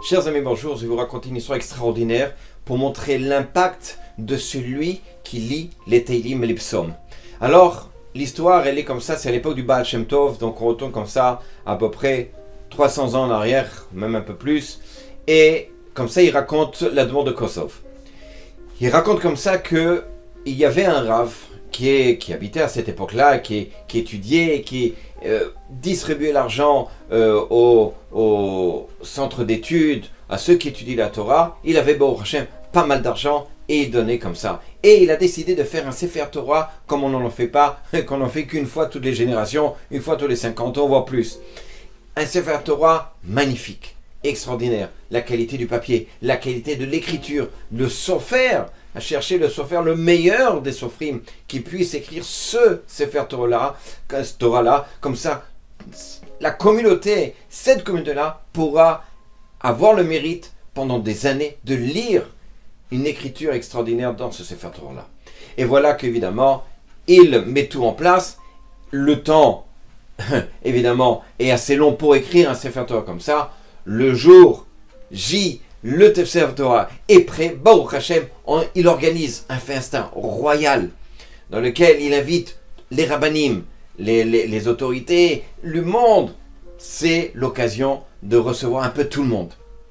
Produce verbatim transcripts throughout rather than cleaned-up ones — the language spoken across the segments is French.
Chers amis, bonjour, je vais vous raconter une histoire extraordinaire pour montrer l'impact de celui qui lit les Teilim et les psaumes. Alors, l'histoire, elle est comme ça, c'est à l'époque du Baal Shem Tov, donc on retourne comme ça à peu près trois cents ans en arrière, même un peu plus, et comme ça, il raconte la demande de Kosov. Il raconte comme ça qu'il y avait un Rav qui, est, qui habitait à cette époque-là, qui, qui étudiait, qui euh, distribuait l'argent euh, au, au centre d'études, à ceux qui étudient la Torah. Il avait, Baruch Hashem, pas mal d'argent et il donnait comme ça. Et il a décidé de faire un Sefer Torah comme on n'en fait pas, qu'on n'en fait qu'une fois toutes les générations, une fois tous les cinquante ans, voire plus. Un Sefer Torah magnifique, extraordinaire. La qualité du papier, la qualité de l'écriture, le sofer, à chercher le sofer, le meilleur des sofrim, qui puisse écrire ce Sefer Torah-là, Torah-là, comme ça, la communauté, cette communauté-là, pourra avoir le mérite pendant des années de lire une écriture extraordinaire dans ce Sefer Torah-là. Et voilà qu'évidemment, il met tout en place. Le temps, évidemment, est assez long pour écrire un Sefer Torah comme ça. Le jour J, le Sefer Torah est prêt. Baruch Hashem, on, il organise un festin royal dans lequel il invite les rabbanim, les, les, les autorités, le monde. C'est l'occasion de recevoir un peu tout le monde.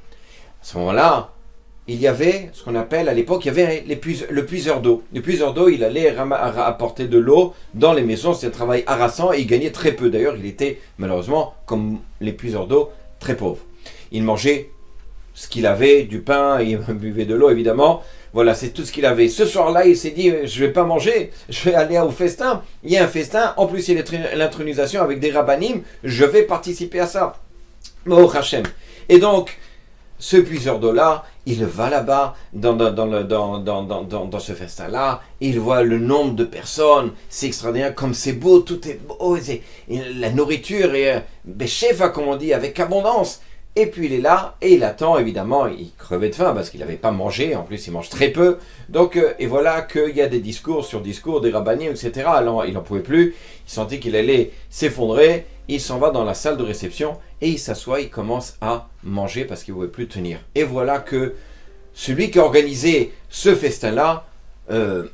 À ce moment-là, il y avait ce qu'on appelle, à l'époque, il y avait les puis, le puiseur d'eau. Le puiseur d'eau, il allait apporter de l'eau dans les maisons. C'était un travail harassant et il gagnait très peu. D'ailleurs, il était malheureusement, comme les puiseurs d'eau, très pauvre. Il mangeait ce qu'il avait, du pain, il buvait de l'eau évidemment. Voilà, c'est tout ce qu'il avait. Ce soir-là, il s'est dit, je ne vais pas manger, je vais aller au festin. Il y a un festin, en plus il y a l'intronisation avec des rabbanim, je vais participer à ça. Baruch Hashem. Et donc, ce puiseur d'eau-là, il va là-bas, dans, dans, dans, le, dans, dans, dans, dans, dans ce festin-là, il voit le nombre de personnes, c'est extraordinaire, comme c'est beau, tout est beau, c'est, la nourriture est béchefa, comme on dit, avec abondance. Et puis il est là, et il attend, évidemment, il crevait de faim, parce qu'il n'avait pas mangé, en plus il mange très peu. Donc, euh, et voilà qu'il y a des discours sur discours, des rabbanim, et cetera. Alors, il n'en pouvait plus, il sentit qu'il allait s'effondrer, il s'en va dans la salle de réception, et il s'assoit, il commence à manger, parce qu'il ne pouvait plus tenir. Et voilà que celui qui a organisé ce festin-là, euh,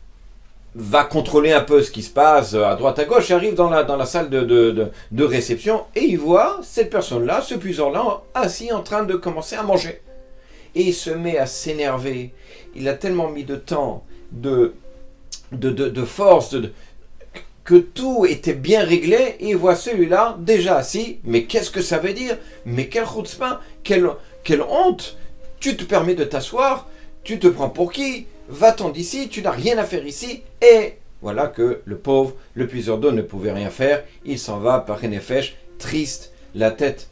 va contrôler un peu ce qui se passe à droite à gauche, il arrive dans la, dans la salle de, de, de, de réception et il voit cette personne-là, ce puiseur-là, assis en train de commencer à manger. Et il se met à s'énerver. Il a tellement mis de temps, de, de, de, de force, de, de, que tout était bien réglé et il voit celui-là déjà assis. Mais qu'est-ce que ça veut dire? Mais quel chutzpah, quelle, quelle honte! Tu te permets de t'asseoir, tu te prends pour qui? Va-t'en d'ici, tu n'as rien à faire ici. Et voilà que le pauvre, le puiseur d'eau ne pouvait rien faire. Il s'en va par Nefesh, triste, la tête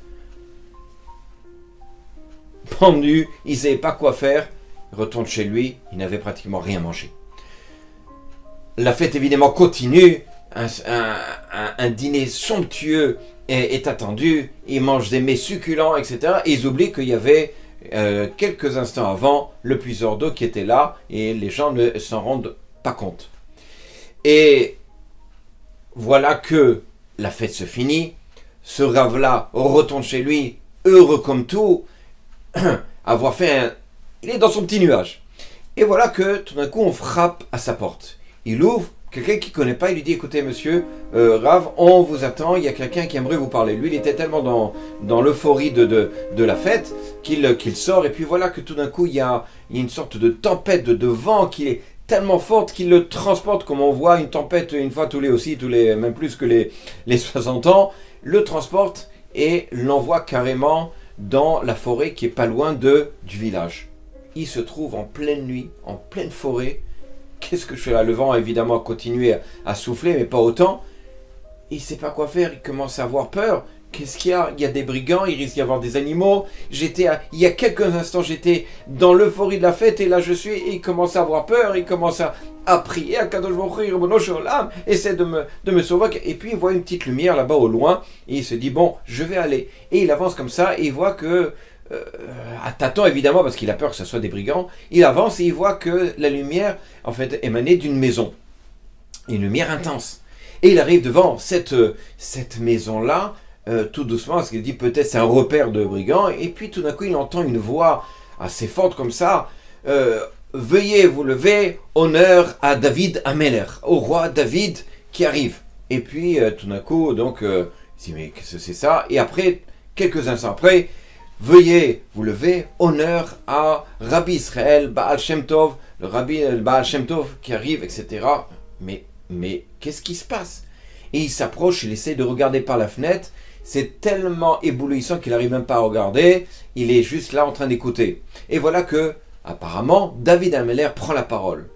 pendue, il ne savait pas quoi faire. Il retourne chez lui, il n'avait pratiquement rien mangé. La fête évidemment continue, un, un, un, un dîner somptueux est, est attendu, ils mangent des mets succulents, et cetera. Et ils oublient qu'il y avait Euh, quelques instants avant, le puiseur d'eau qui était là et les gens ne s'en rendent pas compte. Et voilà que la fête se finit, ce Rav-là retourne chez lui, heureux comme tout, avoir fait un... Il est dans son petit nuage. Et voilà que tout d'un coup on frappe à sa porte. Il ouvre, quelqu'un qui ne connaît pas, il lui dit, écoutez monsieur, euh, Rav, on vous attend, il y a quelqu'un qui aimerait vous parler. Lui, il était tellement dans, dans l'euphorie de, de, de la fête qu'il qu'il sort, et puis voilà que tout d'un coup, il y a, il y a une sorte de tempête de, de vent qui est tellement forte qu'il le transporte, comme on voit une tempête une fois tous les aussi, tous les, même plus que les, les soixante ans, le transporte et l'envoie carrément dans la forêt qui est pas loin de, du village. Il se trouve en pleine nuit, en pleine forêt. Qu'est-ce que je fais là? Le vent, évidemment, a continué à, à souffler, mais pas autant. Il ne sait pas quoi faire, il commence à avoir peur. Qu'est-ce qu'il y a? Il y a des brigands, il risque d'y avoir des animaux. J'étais, à, il y a quelques instants, j'étais dans l'euphorie de la fête, et là je suis, et il commence à avoir peur, il commence à, à prier à Kadosh Baruch Hu, essaie de me, de me sauver. Et puis il voit une petite lumière là-bas au loin, et il se dit, bon, je vais aller. Et il avance comme ça, et il voit que... Euh, à tâtons évidemment parce qu'il a peur que ce soit des brigands, il avance et il voit que la lumière en fait émanait d'une maison, une lumière intense, et il arrive devant cette, cette maison là euh, tout doucement, parce qu'il dit peut-être c'est un repère de brigands, et puis tout d'un coup il entend une voix assez forte comme ça, euh, veuillez vous lever, honneur à David Ameler, au roi David qui arrive. Et puis euh, tout d'un coup, donc, euh, il dit mais qu'est-ce que c'est ça? Et après, quelques instants après, veuillez vous lever, honneur à Rabbi Israël Baal Shem Tov, le Rabbi Baal Shem Tov qui arrive, et cetera. Mais, mais qu'est-ce qui se passe? Et il s'approche, il essaie de regarder par la fenêtre. C'est tellement éblouissant qu'il n'arrive même pas à regarder. Il est juste là en train d'écouter. Et voilà que, apparemment, David Ameler prend la parole.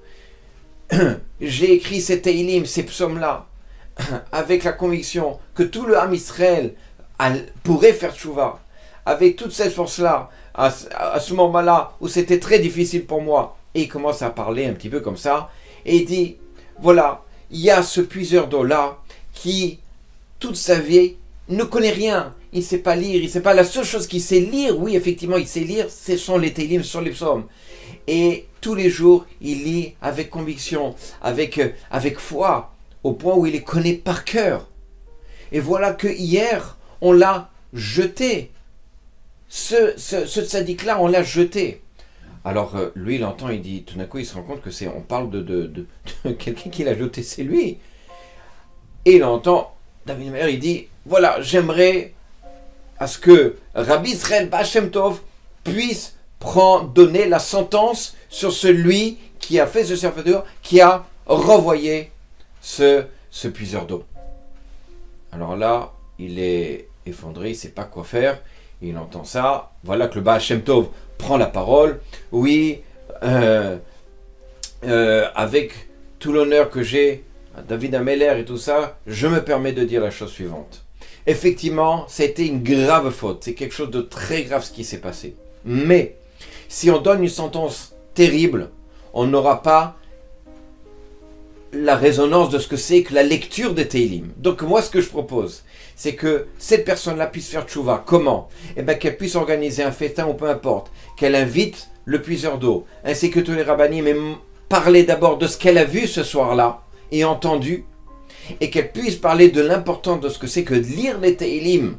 J'ai écrit ces Teilim, ces psaumes-là, avec la conviction que tout le Ham Israël pourrait faire tchouva. Avec toute cette force-là, à, à ce moment-là où c'était très difficile pour moi. Et il commence à parler un petit peu comme ça. Et il dit, voilà, il y a ce puiseur d'eau-là qui, toute sa vie, ne connaît rien, il ne sait pas lire, il sait pas. La seule chose qu'il sait lire, oui, effectivement, il sait lire, ce sont les télim, ce sont les psaumes. Et tous les jours, il lit avec conviction, avec, avec foi, au point où il les connaît par cœur. Et voilà que hier, on l'a jeté. Ce, ce, ce tzaddik-là, on l'a jeté. Alors, euh, lui, il entend, il dit, tout d'un coup, il se rend compte que c'est, on parle de, de, de, de quelqu'un qui l'a jeté, c'est lui. Et il entend, David Ameler, il dit, voilà, j'aimerais à ce que Rabbi Israël Baal Shem Tov puisse prendre, donner la sentence sur celui qui a fait ce serviteur, qui a renvoyé ce, ce puiseur d'eau. Alors là, il est effondré, il ne sait pas quoi faire, il entend ça, voilà que le Baal Shem Tov prend la parole, oui, euh, euh, avec tout l'honneur que j'ai à David Ameler et tout ça, je me permets de dire la chose suivante. Effectivement, ça a été une grave faute, c'est quelque chose de très grave ce qui s'est passé. Mais, si on donne une sentence terrible, on n'aura pas la résonance de ce que c'est que la lecture des Teilim. Donc moi, ce que je propose, c'est que cette personne-là puisse faire tchouva. Comment? Eh bien, qu'elle puisse organiser un festin ou peu importe, qu'elle invite le puiseur d'eau, ainsi que tous les rabbinim, mais parler d'abord de ce qu'elle a vu ce soir-là et entendu, et qu'elle puisse parler de l'importance de ce que c'est que de lire les Teilim,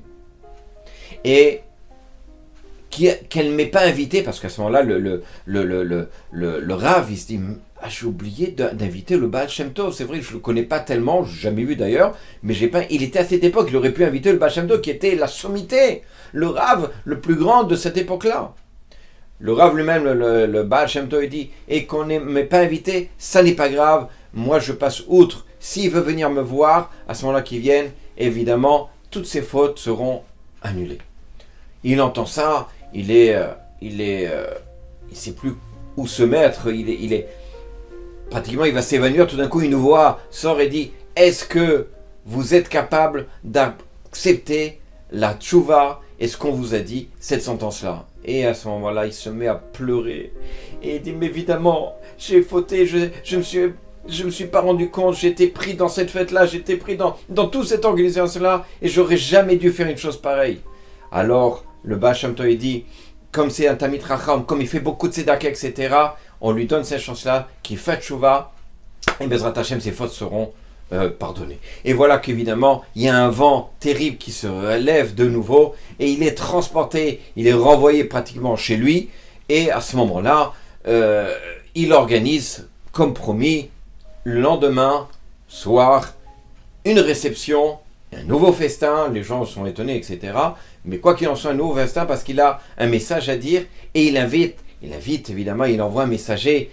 et qu'elle ne m'ait pas invité, parce qu'à ce moment-là, le, le, le, le, le, le, le Rav, il se dit, ah, j'ai oublié d'inviter le Baal Shem Tov, c'est vrai que je ne le connais pas tellement, je l'ai jamais vu d'ailleurs, mais j'ai pas, il était à cette époque, il aurait pu inviter le Baal Shem Tov, qui était la sommité, le Rav le plus grand de cette époque-là. Le Rav lui-même, le, le, le Baal Shem Tov, il dit, et qu'on ne m'ait pas invité, ça n'est pas grave, moi je passe outre. S'il veut venir me voir, à ce moment-là qu'il vienne, évidemment, toutes ses fautes seront annulées. Il entend ça, il est, euh, il est, euh, il sait plus où se mettre, il est, il est, pratiquement il va s'évanouir, tout d'un coup une voix sort et dit, est-ce que vous êtes capable d'accepter la tchouva et ce qu'on vous a dit, cette sentence-là? Et à ce moment-là, il se met à pleurer, et il dit, mais évidemment, j'ai fauté, je, je me suis... Je ne me suis pas rendu compte, j'étais pris dans cette fête-là, j'étais pris dans, dans toute cette organisation-là, et j'aurais jamais dû faire une chose pareille. Alors, le Baal Shem Tov dit, comme c'est un Tamid Racham, comme il fait beaucoup de tzedaka, et cetera, on lui donne cette chance-là, qu'il fait tchouva, et Bezrat Hashem, ses fautes seront euh, pardonnées. Et voilà qu'évidemment, il y a un vent terrible qui se relève de nouveau, et il est transporté, il est renvoyé pratiquement chez lui, et à ce moment-là, euh, il organise, comme promis, le lendemain, soir, une réception, un nouveau festin, les gens sont étonnés, et cetera. Mais quoi qu'il en soit, un nouveau festin parce qu'il a un message à dire et il invite, il invite évidemment, il envoie un messager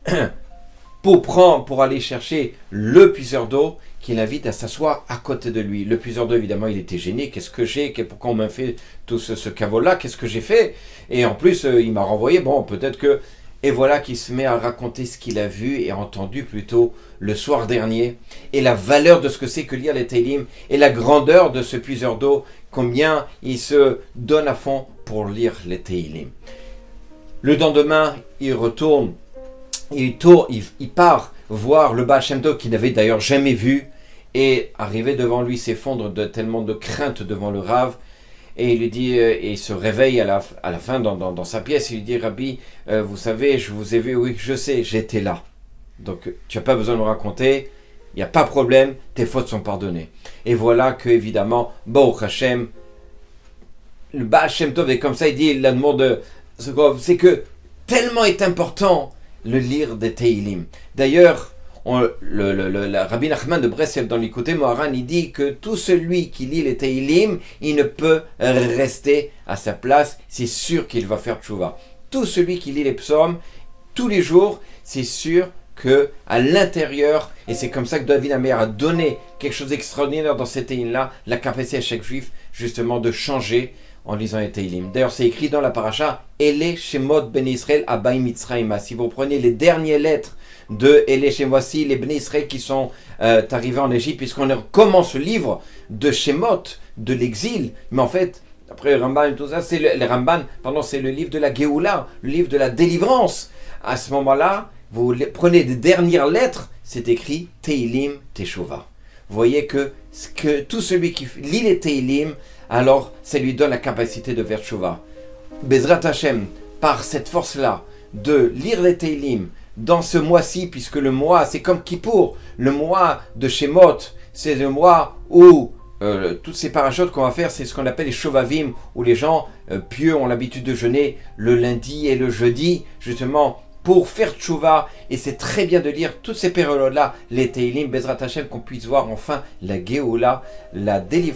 pour prendre, pour aller chercher le puiseur d'eau qu'il invite à s'asseoir à côté de lui. Le puiseur d'eau, évidemment, il était gêné. Qu'est-ce que j'ai? Pourquoi on m'a fait tout ce, ce caveau-là? Qu'est-ce que j'ai fait? Et en plus, euh, il m'a renvoyé. Bon, peut-être que... Et voilà qu'il se met à raconter ce qu'il a vu et entendu plutôt le soir dernier, et la valeur de ce que c'est que lire les Teilim, et la grandeur de ce puiseur d'eau, combien il se donne à fond pour lire les Teilim. Le lendemain, il retourne, il, tourne, il, il part voir le Baal Shem Tov qu'il n'avait d'ailleurs jamais vu, et arrivé devant lui s'effondre de tellement de crainte devant le Rav. Et il lui dit, euh, et il se réveille à la, à la fin dans, dans, dans sa pièce, il lui dit, Rabbi, euh, vous savez, je vous ai vu, oui, je sais, j'étais là. Donc, tu n'as pas besoin de me raconter, il n'y a pas de problème, tes fautes sont pardonnées. Et voilà que, évidemment, Baruch Hashem, le Baal Shem Tov est comme ça, il dit, il demande, c'est que tellement est important le lire des Teilim. D'ailleurs, on, le, le, le, le Rabbi Nachman de Breslev dans l'Ikouté Moharan, il dit que tout celui qui lit les Teilim, il ne peut rester à sa place, c'est sûr qu'il va faire tchouva. Tout celui qui lit les psaumes, tous les jours, c'est sûr que à l'intérieur, et c'est comme ça que David Amer a donné quelque chose d'extraordinaire dans ces Teilim-là, la capacité à chaque juif, justement, de changer en lisant les Teilim. D'ailleurs, c'est écrit dans la paracha, Ele Shemot Ben Israël Abaï Mitzrayim. Si vous prenez les dernières lettres de Ele Shem, voici les Ben Israël qui sont euh, arrivés en Égypte, puisqu'on commence le livre de Shemot, de l'exil, mais en fait, après le Ramban et tout ça, c'est le, le Ramban, pardon, c'est le livre de la Géoula, le livre de la délivrance. À ce moment-là, vous prenez les dernières lettres, c'est écrit Teilim Teshuvah. Vous voyez que, que tout celui qui lit les Teilim, alors ça lui donne la capacité de faire Teshuvah. Bezrat Hashem, par cette force-là, de lire les Teilim dans ce mois-ci, puisque le mois, c'est comme Kippour, le mois de Shemot, c'est le mois où euh, toutes ces parachutes qu'on va faire, c'est ce qu'on appelle les Shovavim, où les gens euh, pieux ont l'habitude de jeûner le lundi et le jeudi, justement, pour faire tchouva, et c'est très bien de lire toutes ces périodes-là, les Teilim, Bezrat Hashem, qu'on puisse voir enfin la Géoula, la délivrance.